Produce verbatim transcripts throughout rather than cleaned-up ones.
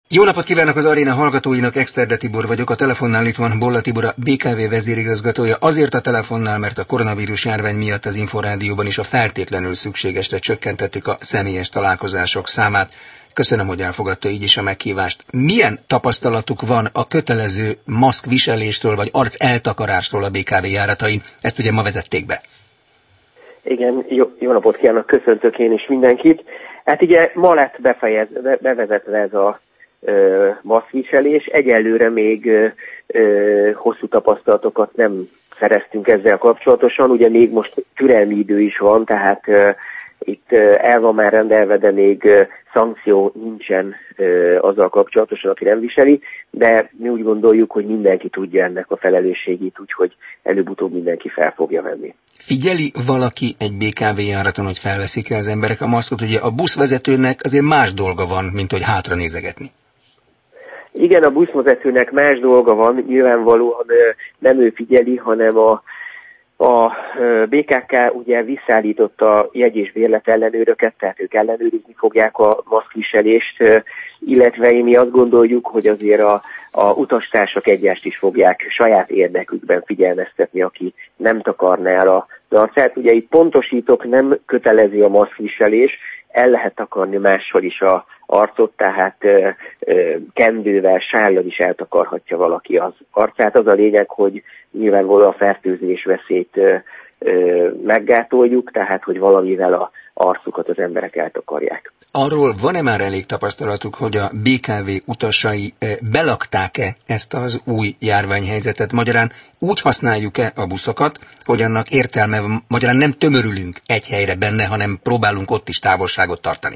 Jó napot kívánok az aréna hallgatóinak, Exterde Tibor vagyok, a telefonnál itt van Bolla Tibor, a bé ká vé vezérigazgatója. Azért a telefonnál, mert a koronavírus járvány miatt az Inforádióban is a feltétlenül szükségesre csökkentettük a személyes találkozások számát. Köszönöm, hogy elfogadta így is a meghívást. Milyen tapasztalatuk van a kötelező maszkviseléstől vagy arc eltakarástól a bé ká vé járatain? Ezt ugye ma vezették be. Igen, jó, jó napot kívánok, köszöntök én is mindenkit. Hát ugye ma lett befejez, bevezetve ez a ö, maszkviselés. Egyelőre még ö, ö, hosszú tapasztalatokat nem szereztünk ezzel kapcsolatosan. Ugye még most türelmi idő is van, tehát ö, itt ö, el van már rendelve, de még ö, szankció nincsen ö, azzal kapcsolatosan, aki nem viseli, de mi úgy gondoljuk, hogy mindenki tudja ennek a felelősségét, úgyhogy előbb-utóbb mindenki fel fogja venni. Figyeli valaki egy bé ká vé járaton, hogy felveszik-e az emberek a maszkot? Ugye a buszvezetőnek azért más dolga van, mint hogy hátra nézegetni. Igen, a buszvezetőnek más dolga van, nyilvánvalóan nem ő figyeli, hanem a, a bé ká ká ugye visszaállította a jegy- és bérletellenőröket, tehát ők ellenőrizni fogják a maszkviselést, illetve mi azt gondoljuk, hogy azért a, a utastársak egyást is fogják saját érdekükben figyelmeztetni, aki nem takarná el a arcát. Ugye itt pontosítok, nem kötelező a maszkviselés, el lehet takarni máshol is a arcot, tehát ö, ö, kendővel, sállal is eltakarhatja valaki az arcát. Az a lényeg, hogy nyilvánvalóan a fertőzés veszélyt ö, ö, meggátoljuk, tehát hogy valamivel a arcukat az emberek eltakarják. Arról van-e már elég tapasztalatuk, hogy a bé ká vé utasai belakták-e ezt az új járványhelyzetet? Magyarán úgy használjuk-e a buszokat, hogy annak értelme, magyarán nem tömörülünk egy helyre benne, hanem próbálunk ott is távolságot tartani?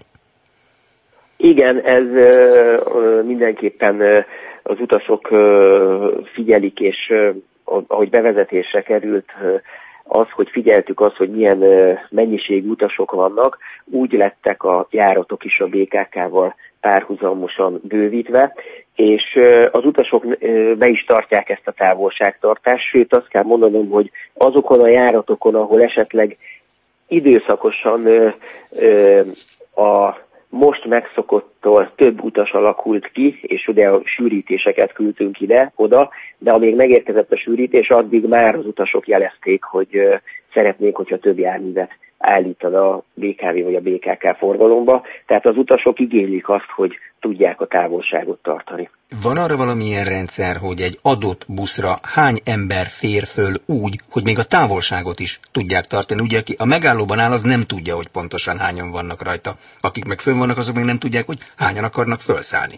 Igen, ez ö, mindenképpen ö, az utasok ö, figyelik, és ö, ahogy bevezetésre került ö, az, hogy figyeltük azt, hogy milyen ö, mennyiségű utasok vannak, úgy lettek a járatok is a bé ká ká-val párhuzamosan bővítve, és ö, az utasok ö, be is tartják ezt a távolságtartást, sőt azt kell mondanom, hogy azokon a járatokon, ahol esetleg időszakosan ö, ö, a most megszokottól több utas alakult ki, és ugye a sűrítéseket küldtünk ide, oda, de amíg megérkezett a sűrítés, addig már az utasok jelezték, hogy uh, szeretnék, hogyha több járművet állítana a bé ká vé vagy a bé ká ká forgalomba, tehát az utasok igénylik azt, hogy tudják a távolságot tartani. Van arra valamilyen rendszer, hogy egy adott buszra hány ember fér föl úgy, hogy még a távolságot is tudják tartani? Ugye, aki a megállóban áll, az nem tudja, hogy pontosan hányan vannak rajta. Akik meg fönn vannak, azok még nem tudják, hogy hányan akarnak fölszállni.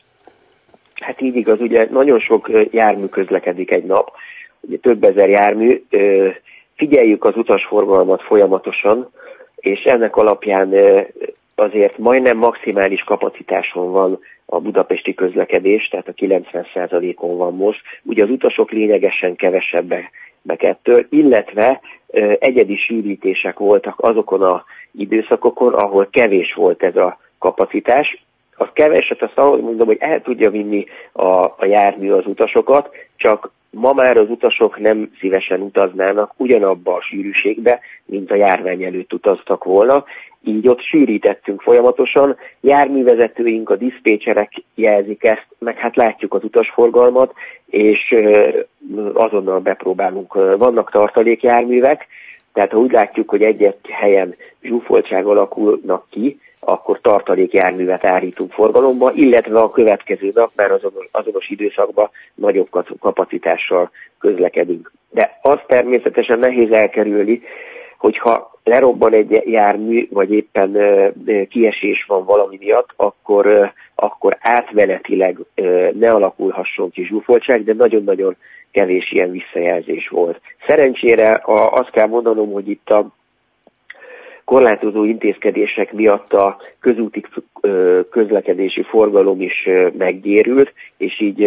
Hát így igaz, ugye nagyon sok jármű közlekedik egy nap, ugye több ezer jármű, figyeljük az utasforgalmat folyamatosan, és ennek alapján azért majdnem maximális kapacitáson van a budapesti közlekedés, tehát a kilencven százalékon van most. Ugye az utasok lényegesen kevesebbek ettől, illetve ö, egyedi sűrítések voltak azokon az időszakokon, ahol kevés volt ez a kapacitás. Az keveset, azt ahol mondom, hogy el tudja vinni a, a jármű az utasokat, csak ma már az utasok nem szívesen utaznának ugyanabba a sűrűségbe, mint a járvány előtt utaztak volna. Így ott sűrítettünk folyamatosan, járművezetőink, a diszpécserek jelzik ezt, meg hát látjuk az utasforgalmat, és azonnal bepróbálunk. Vannak tartalékjárművek, tehát ha úgy látjuk, hogy egy-egy helyen zsúfoltság alakulnak ki, akkor tartalékjárművet állítunk forgalomba, illetve a következő nap már azonos, azonos időszakban nagyobb kapacitással közlekedünk. De az természetesen nehéz elkerülni, hogyha lerobban egy jármű, vagy éppen kiesés van valami miatt, akkor, akkor átmenetileg ne alakulhasson ki zsúfoltság, de nagyon-nagyon kevés ilyen visszajelzés volt. Szerencsére azt kell mondanom, hogy itt a korlátozó intézkedések miatt a közúti közlekedési forgalom is meggyérült, és így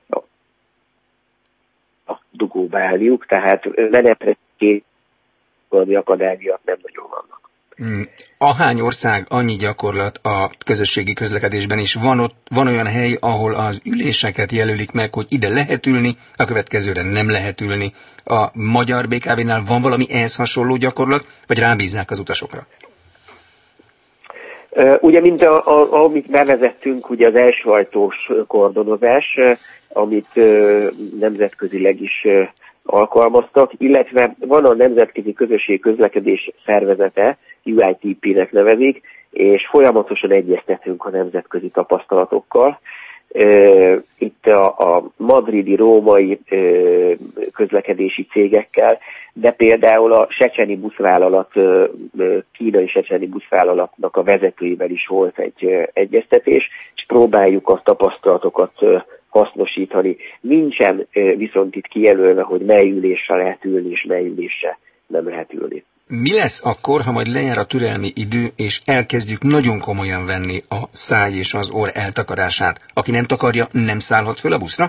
a dugóba álljuk, tehát menetre két akadály miatt nem nagyon vannak. Ahány ország, annyi gyakorlat a közösségi közlekedésben is. Van, ott, van olyan hely, ahol az üléseket jelölik meg, hogy ide lehet ülni, a következőre nem lehet ülni. A magyar bé ká vénál van valami ehhez hasonló gyakorlat, vagy rábízzák az utasokra? Ugye, mint a, a, amit bevezettünk, ugye az első ajtós kordonozás, amit nemzetközileg is alkalmaztak, illetve van a Nemzetközi Közösség Közlekedés Szervezete, U I T P-nek nevezik, és folyamatosan egyeztetünk a nemzetközi tapasztalatokkal. Itt a, a madridi, római közlekedési cégekkel, de például a Széchenyi buszvállalat, kínai Széchenyi buszvállalatnak a vezetőivel is volt egy egyeztetés, és próbáljuk a tapasztalatokat hasznosítani. Nincsen viszont itt kijelölve, hogy mely ülésre lehet ülni, és mely ülésre nem lehet ülni. Mi lesz akkor, ha majd lejár a türelmi idő, és elkezdjük nagyon komolyan venni a száj és az orr eltakarását? Aki nem takarja, nem szállhat föl a buszra?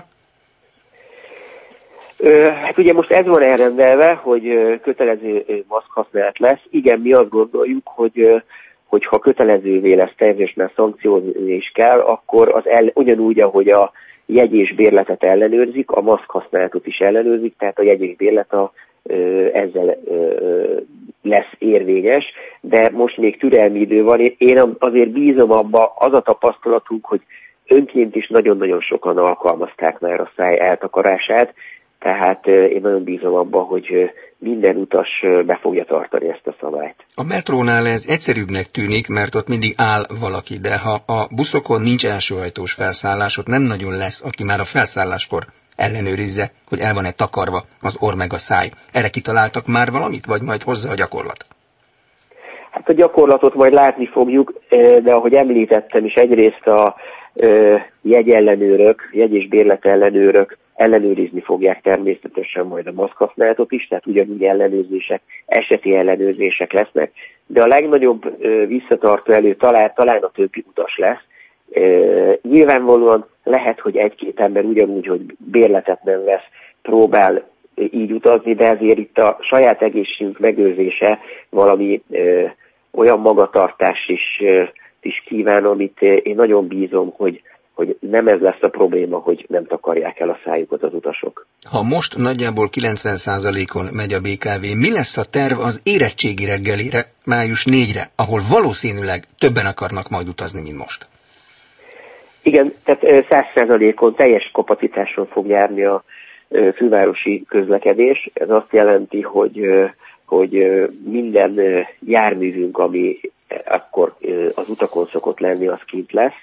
Hát ugye most ez van elrendelve, hogy kötelező maszkhasználat lesz. Igen, mi azt gondoljuk, hogy hogyha kötelezővé lesz természetesen már szankciózni is kell, akkor az el, ugyanúgy, ahogy a jegy és bérletet ellenőrzik, a maszkhasználatot is ellenőrzik, tehát a jegy és bérlet a, ezzel lesz érvényes, de most még türelmi idő van. Én azért bízom abba, az a tapasztalatunk, hogy önként is nagyon-nagyon sokan alkalmazták már a száj eltakarását, tehát én nagyon bízom abba, hogy minden utas be fogja tartani ezt a szabályt. A metrónál ez egyszerűbbnek tűnik, mert ott mindig áll valaki, de ha a buszokon nincs elsőhajtós felszállás, ott nem nagyon lesz, aki már a felszálláskor ellenőrizze, hogy el van-e takarva az orr meg a száj. Erre kitaláltak már valamit, vagy majd hozza a gyakorlat? Hát a gyakorlatot majd látni fogjuk, de ahogy említettem is, egyrészt a jegyellenőrök, jegy- és bérletellenőrök ellenőrizni fogják természetesen majd a maszkhasználatot is, tehát ugyanúgy ellenőrzések, eseti ellenőrzések lesznek, de a legnagyobb visszatartó elő talán, talán a többi utas lesz. Nyilvánvalóan lehet, hogy egy-két ember ugyanúgy, hogy bérletet nem vesz, próbál így utazni, de ezért itt a saját egészségünk megőrzése valami ö, olyan magatartás is, ö, is kíván, amit én nagyon bízom, hogy, hogy nem ez lesz a probléma, hogy nem takarják el a szájukat az utasok. Ha most nagyjából kilencven százalékon megy a bé ká vé, mi lesz a terv az érettségi reggelire, május négyedikére, ahol valószínűleg többen akarnak majd utazni, mint most? Igen, tehát száz százalékon teljes kapacitáson fog járni a fővárosi közlekedés. Ez azt jelenti, hogy, hogy minden járművünk, ami akkor az utakon szokott lenni, az kint lesz.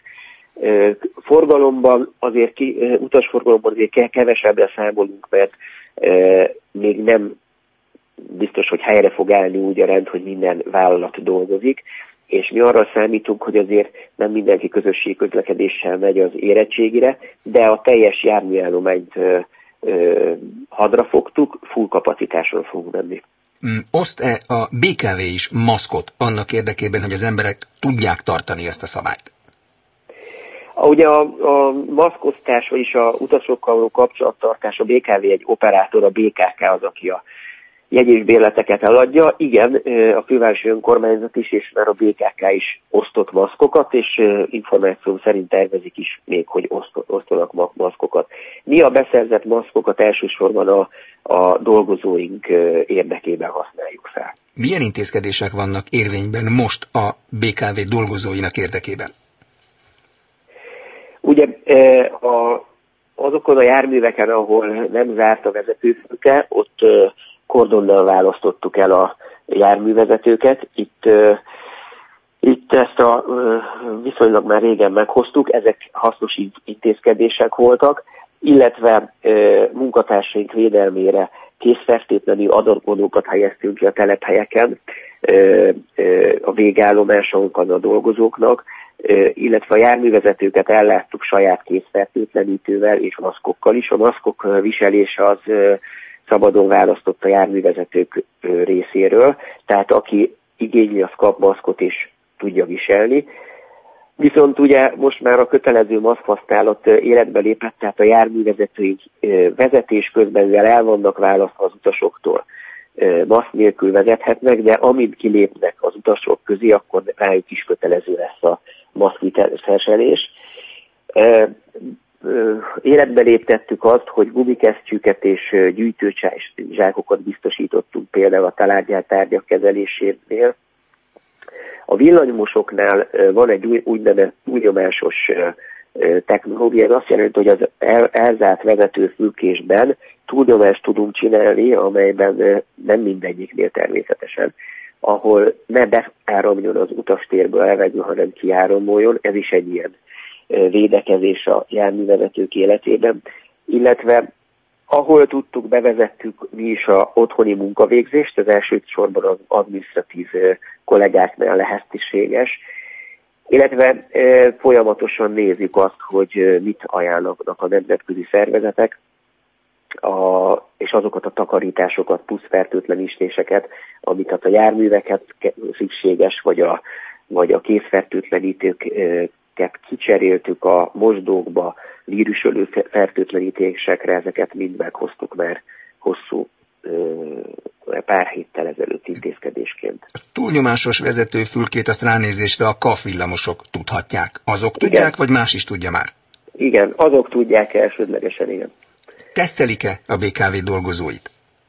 Forgalomban azért, utasforgalomban azért kevesebbre számolunk, mert még nem biztos, hogy helyre fog állni úgy a rend, hogy minden vállalat dolgozik, és mi arra számítunk, hogy azért nem mindenki közösségi közlekedéssel megy az érettségire, de a teljes járműállományt ö, ö, hadra fogtuk, full kapacitáson fogunk menni. Mm, oszt-e a bé ká vé is maszkot annak érdekében, hogy az emberek tudják tartani ezt a szabályt? Ugye a, a maszkosztás, vagyis a utasokkal való kapcsolattartás, a bé ká vé egy operátor, a bé ká ká az, aki a jegy- és bérleteket eladja. Igen, a fővárosi önkormányzat is, és már a bé ká ká is osztott maszkokat, és információ szerint tervezik is még, hogy osztanak maszkokat. Mi a beszerzett maszkokat elsősorban a, a dolgozóink érdekében használjuk fel. Milyen intézkedések vannak érvényben most a bé ká vé dolgozóinak érdekében? Ugye a, azokon a járműveken, ahol nem zárt a vezetőfülke, ott kordonnal választottuk el a járművezetőket. Itt, itt ezt a viszonylag már régen meghoztuk, ezek hasznos intézkedések voltak, illetve munkatársaink védelmére készfertőtlenül adatgonókat helyeztünk ki a telephelyeken, a végállomásokon a dolgozóknak, illetve a járművezetőket elláttuk saját készfertőtlenítővel és maszkokkal is. A maszkok viselése az szabadon választott a járművezetők részéről, tehát aki igényli, az kap maszkot és tudja viselni. Viszont ugye most már a kötelező maszkhasználat életbe lépett, tehát a járművezetőik vezetés közben, mivel el vannak választva az utasoktól, maszk nélkül vezethetnek, de amint kilépnek az utasok közé, akkor rájuk is kötelező lesz a maszkviselés. Életbe léptettük azt, hogy gumikesztyűket és gyűjtőzsákokat biztosítottunk például a talárgyár tárgyak kezelésénél. A villanymosoknál van egy úgynevezett túlnyomásos technológia, ez azt jelenti, hogy az el, elzárt vezetőfülkésben túlnyomást tudunk csinálni, amelyben nem mindegyiknél természetesen, ahol ne beáramoljon az utastérből elvegyő, hanem kiáramoljon, ez is egy ilyen védekezés a járművezetők életében, illetve ahol tudtuk, bevezettük mi is a otthoni munkavégzést, az elsősorban az adminisztratív kollégáknál lehetséges, illetve e, folyamatosan nézzük azt, hogy mit ajánlanak a nemzetközi szervezetek, a, és azokat a takarításokat, plusz fertőtlenítéseket, amiket a járműveket szükséges, vagy a, vagy a kézfertőtlenítőket kicseréltük a mosdókba, vírusölő fertőtlenítésekre, ezeket mind meghoztuk már hosszú pár héttel ezelőtt intézkedésként. A túlnyomásos vezetőfülkét azt ránézésre a ká á ef villamosok tudhatják. Azok tudják, igen, vagy más is tudja már? Igen, azok tudják elsődlegesen, igen. Tesztelik-e a bé ká vé dolgozóit?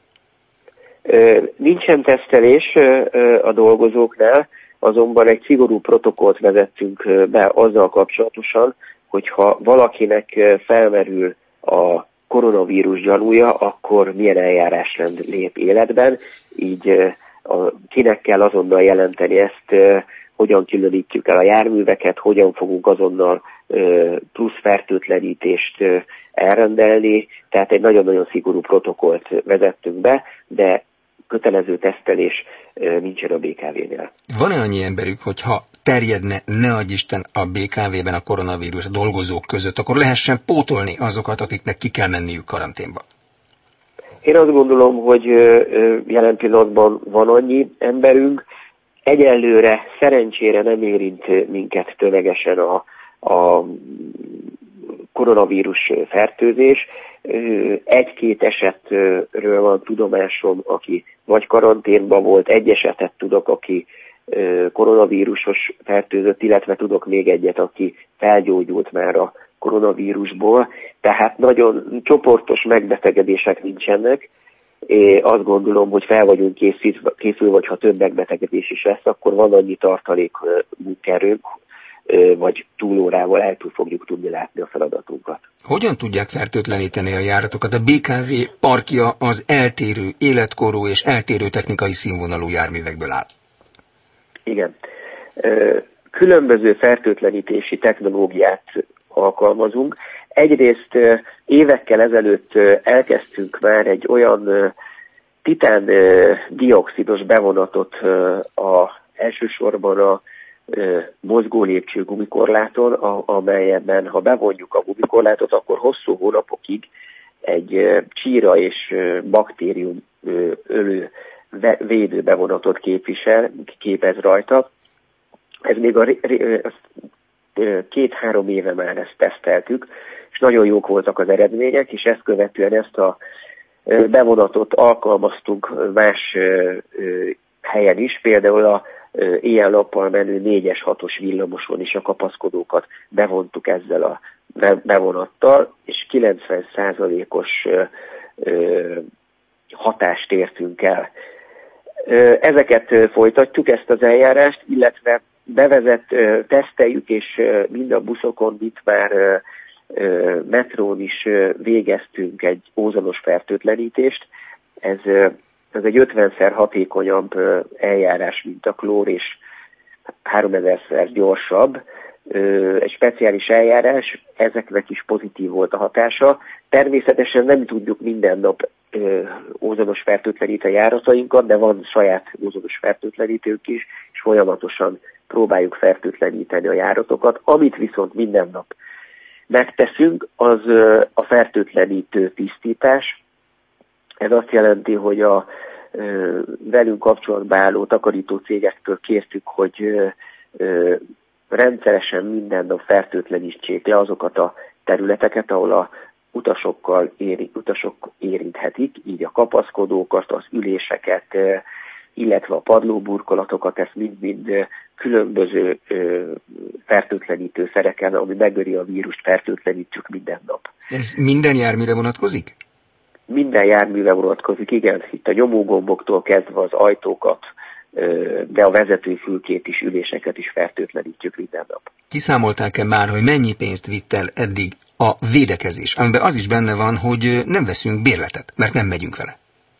Nincsen tesztelés a dolgozóknál, azonban egy szigorú protokollt vezettünk be azzal kapcsolatosan, hogyha valakinek felmerül a koronavírus gyanúja, akkor milyen eljárásrend lép életben, így a, kinek kell azonnal jelenteni ezt, hogyan különítjük el a járműveket, hogyan fogunk azonnal plusz fertőtlenítést elrendelni, tehát egy nagyon-nagyon szigorú protokollt vezettünk be, de kötelező tesztelés nincsen a bé ká vénél. Van-e annyi emberük, hogyha terjedne, ne adj Isten, a bé ká vében a koronavírus a dolgozók között, akkor lehessen pótolni azokat, akiknek ki kell menniük karanténba? Én azt gondolom, hogy jelen pillanatban van annyi emberünk. Egyelőre szerencsére nem érint minket tömegesen a, a koronavírus fertőzés. Egy-két esetről van tudomásom, aki vagy karanténban volt, egy esetet tudok, aki koronavírusos fertőzött, illetve tudok még egyet, aki felgyógyult már a koronavírusból. Tehát nagyon csoportos megbetegedések nincsenek. Én azt gondolom, hogy fel vagyunk készülve, készül, vagy ha több megbetegedés is lesz, akkor van annyi tartalék munkaerőnk, vagy túlórával el fogjuk tudni látni a feladatunkat. Hogyan tudják fertőtleníteni a járatokat? A bé ká vé parkja az eltérő életkorú és eltérő technikai színvonalú járművekből áll. Igen. Különböző fertőtlenítési technológiát alkalmazunk. Egyrészt évekkel ezelőtt elkezdtünk már egy olyan titán dioxidos bevonatot a, elsősorban a mozgó lépcső gumikorláton, amelyben ha bevonjuk a gumikorlátot, akkor hosszú hónapokig egy csíra és baktérium ölő védő bevonatot képvisel, képez rajta. Ez még a két-három éve már ezt teszteltük, és nagyon jók voltak az eredmények, és ezt követően ezt a bevonatot alkalmaztunk más helyen is, például a éjjel-nappal menő négyes hatos villamoson is a kapaszkodókat bevontuk ezzel a bevonattal, és kilencven százalékos hatást értünk el. Ezeket folytatjuk, ezt az eljárást, illetve bevezet, teszteljük, és mind a buszokon, mint már metrón is végeztünk egy ózonos fertőtlenítést. Ez, ez egy ötvenszer hatékonyabb eljárás, mint a klór, és háromezerszer gyorsabb. Egy speciális eljárás, ezeknek is pozitív volt a hatása. Természetesen nem tudjuk minden nap ózonos fertőtlenítő járatainkat, de van saját ózonos fertőtlenítők is, és folyamatosan próbáljuk fertőtleníteni a járatokat. Amit viszont minden nap megteszünk, az a fertőtlenítő tisztítás. Ez azt jelenti, hogy a velünk kapcsolatba álló takarító cégektől kértük, hogy rendszeresen minden nap fertőtlenítsék le azokat a területeket, ahol a utasokkal éri, utasok érinthetik, így a kapaszkodókat, az üléseket, illetve a padlóburkolatokat, ezt mind-mind különböző fertőtlenítő szereken, ami megöli a vírust, fertőtlenítjük minden nap. Ez minden járműre vonatkozik? Minden járműre vonatkozik, igen. Itt a nyomógomboktól kezdve az ajtókat, de a vezetőfülkét is, üléseket is fertőtlenítjük minden nap. Kiszámolták-e már, hogy mennyi pénzt vitt el eddig a védekezés, amiben az is benne van, hogy nem veszünk bérletet, mert nem megyünk vele?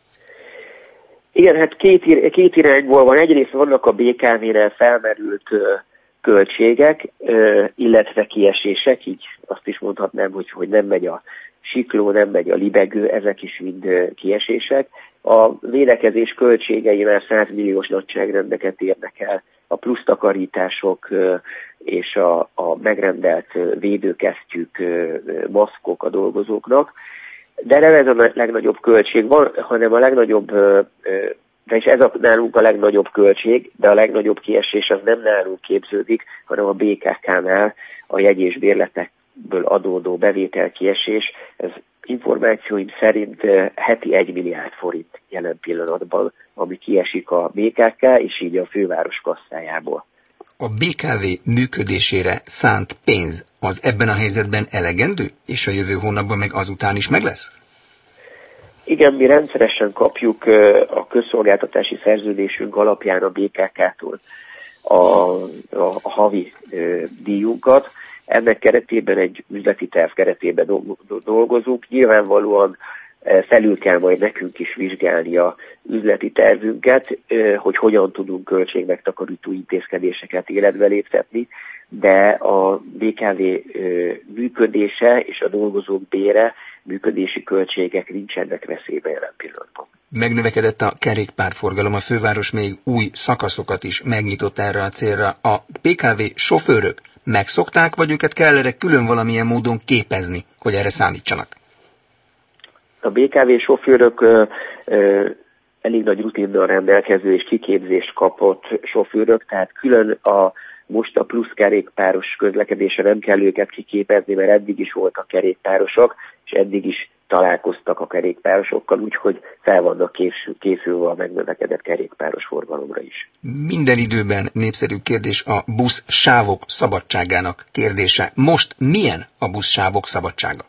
Igen, hát két, ir- két irányból van. Egyrészt vannak a bé ká vé-nél felmerült uh, költségek, uh, illetve kiesések, így azt is mondhatnám, hogy, hogy nem megy a sikló, nem megy a libegő, ezek is mind uh, kiesések. A védekezés költségei már száz milliós nagyságrendeket érnek el, a plusz takarítások uh, és a, a megrendelt uh, védőkesztyűk, uh, maszkok a dolgozóknak. De nem ez a legnagyobb költség van, hanem a legnagyobb, de és ez a, nálunk a legnagyobb költség, de a legnagyobb kiesés az nem nálunk képződik, hanem a bé ká ká-nál a jegy- és bérletekből adódó bevételkiesés. Ez információim szerint heti egy milliárd forint jelen pillanatban, ami kiesik a bé ká ká és így a főváros kasszájából. A bé ká vé működésére szánt pénz az ebben a helyzetben elegendő, és a jövő hónapban meg azután is meg lesz? Igen, mi rendszeresen kapjuk a közszolgáltatási szerződésünk alapján a bé ká ká-tól a, a, a havi díjunkat. Ennek keretében egy üzleti terv keretében dolgozunk. Nyilvánvalóan felül kell majd nekünk is vizsgálni a üzleti tervünket, hogy hogyan tudunk költségmegtakarító intézkedéseket életbe léptetni, de a bé ká vé működése és a dolgozók bére, működési költségek nincsenek veszélyben jelen pillanatban. Megnövekedett a kerékpárforgalom, a főváros még új szakaszokat is megnyitott erre a célra. A bé ká vé sofőrök megszokták, vagy őket kell erre külön valamilyen módon képezni, hogy erre számítsanak? A bé ká vé sofőrök ö, ö, elég nagy rutinnal rendelkező és kiképzést kapott sofőrök, tehát külön a most a plusz kerékpáros közlekedésre nem kell őket kiképezni, mert eddig is voltak kerékpárosok, és eddig is találkoztak a kerékpárosokkal, úgyhogy fel vannak készülve a megnövekedett kerékpáros forgalomra is. Minden időben népszerű kérdés a buszsávok szabadságának kérdése. Most milyen a buszsávok szabadsága?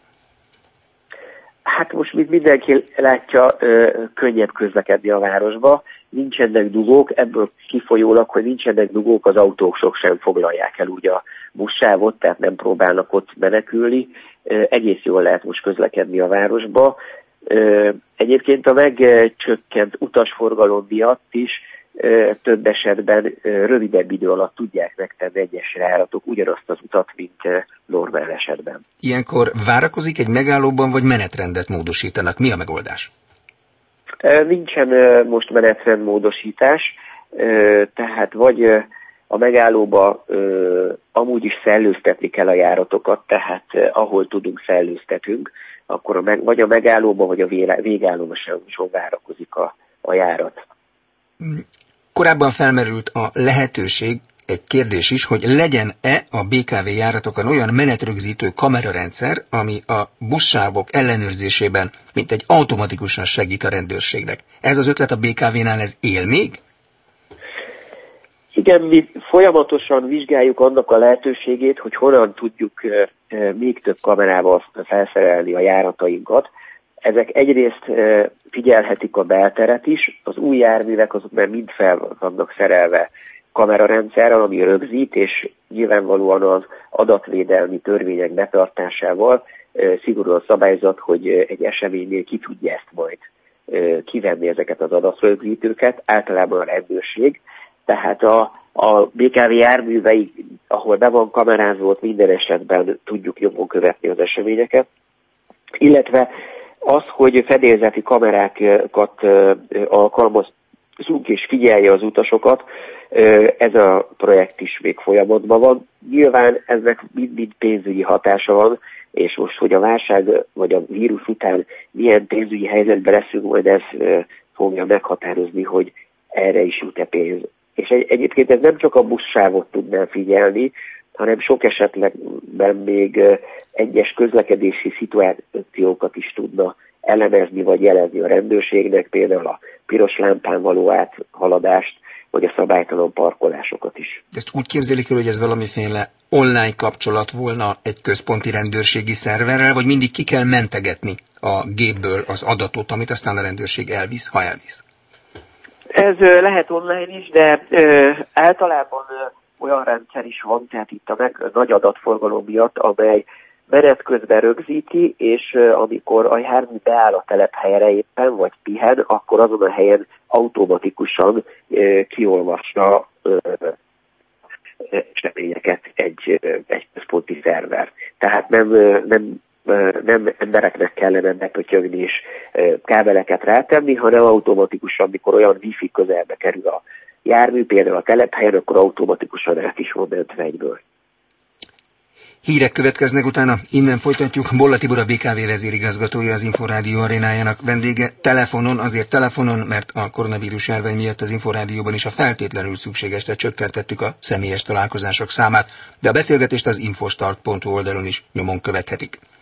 Hát most mint mindenki látja, könnyebb közlekedni a városba, nincsenek dugók, ebből kifolyólag, hogy nincsenek dugók, az autósok sem foglalják el úgy a buszsávot, tehát nem próbálnak ott menekülni. Egész jól lehet most közlekedni a városba. Egyébként a megcsökkent utasforgalom miatt is több esetben rövidebb idő alatt tudják megtenni egyes járatok ugyanazt az utat, mint normál esetben. Ilyenkor várakozik egy megállóban, vagy menetrendet módosítanak? Mi a megoldás? Nincsen most menetrendmódosítás, tehát vagy a megállóba amúgy is szellőztetni kell a járatokat, tehát ahol tudunk szellőztetünk, akkor a meg, vagy a megállóba, vagy a végállóba sem, sem várakozik a, a járat. Korábban felmerült a lehetőség, egy kérdés is, hogy legyen-e a bé ká vé járatokon olyan menetrögzítő kamerarendszer, ami a buszsávok ellenőrzésében mint egy automatikusan segít a rendőrségnek. Ez az ötlet a bé ká vé-nál, ez él még? Igen, mi folyamatosan vizsgáljuk annak a lehetőségét, hogy honnan tudjuk még több kamerával felszerelni a járatainkat. Ezek egyrészt figyelhetik a belteret is, az új járművek azok már mind fel vannak szerelve kamerarendszerrel, ami rögzít, és nyilvánvalóan az adatvédelmi törvények betartásával szigorúan szabályzat, hogy egy eseménynél ki tudja ezt majd kivenni ezeket az adatrögzítőket, általában a rendőrség. Tehát a, a bé ká vé járművei, ahol be van kamerázva, minden esetben tudjuk jobban követni az eseményeket, illetve az, hogy fedélzeti kamerákat alkalmazunk és figyelje az utasokat, ez a projekt is még folyamatban van. Nyilván eznek mind-mind pénzügyi hatása van, és most, hogy a válság vagy a vírus után milyen pénzügyi helyzetben leszünk, majd ez fogja meghatározni, hogy erre is jut-e pénz. És egy, egyébként ez nem csak a buszsávot tudná figyelni, hanem sok esetben még egyes közlekedési szituációkat is tudna elemezni vagy jelezni a rendőrségnek, például a piros lámpán való áthaladást, vagy a szabálytalan parkolásokat is. Ezt úgy képzelik el, hogy ez valamiféle online kapcsolat volna egy központi rendőrségi szerverrel, vagy mindig ki kell mentegetni a gépből az adatot, amit aztán a rendőrség elvisz, ha elvisz? Ez ö, lehet online is, de ö, általában ö, olyan rendszer is van, tehát itt a meg, nagy adatforgalom miatt, amely menet közben rögzíti, és ö, amikor a jármű beáll a telephelyre éppen, vagy pihen, akkor azon a helyen automatikusan ö, kiolvasna ö, eseményeket egy, egy központi szerver. Tehát nem, nem, nem embereknek kellene bepötyögni és kábeleket rátenni, hanem automatikusan, mikor olyan wifi közelbe kerül a jármű, például a telephelyen, akkor automatikusan át is van mentve egyből. Hírek következnek utána, innen folytatjuk. Bolla Tibor, a bé ká vé vezérigazgatója, az Inforádió arénájának vendége. Telefonon, azért telefonon, mert a koronavírus járvány miatt az Inforádióban is a feltétlenül szükségesre csökkentettük a személyes találkozások számát, de a beszélgetést az infostart pont hu oldalon is nyomon követhetik.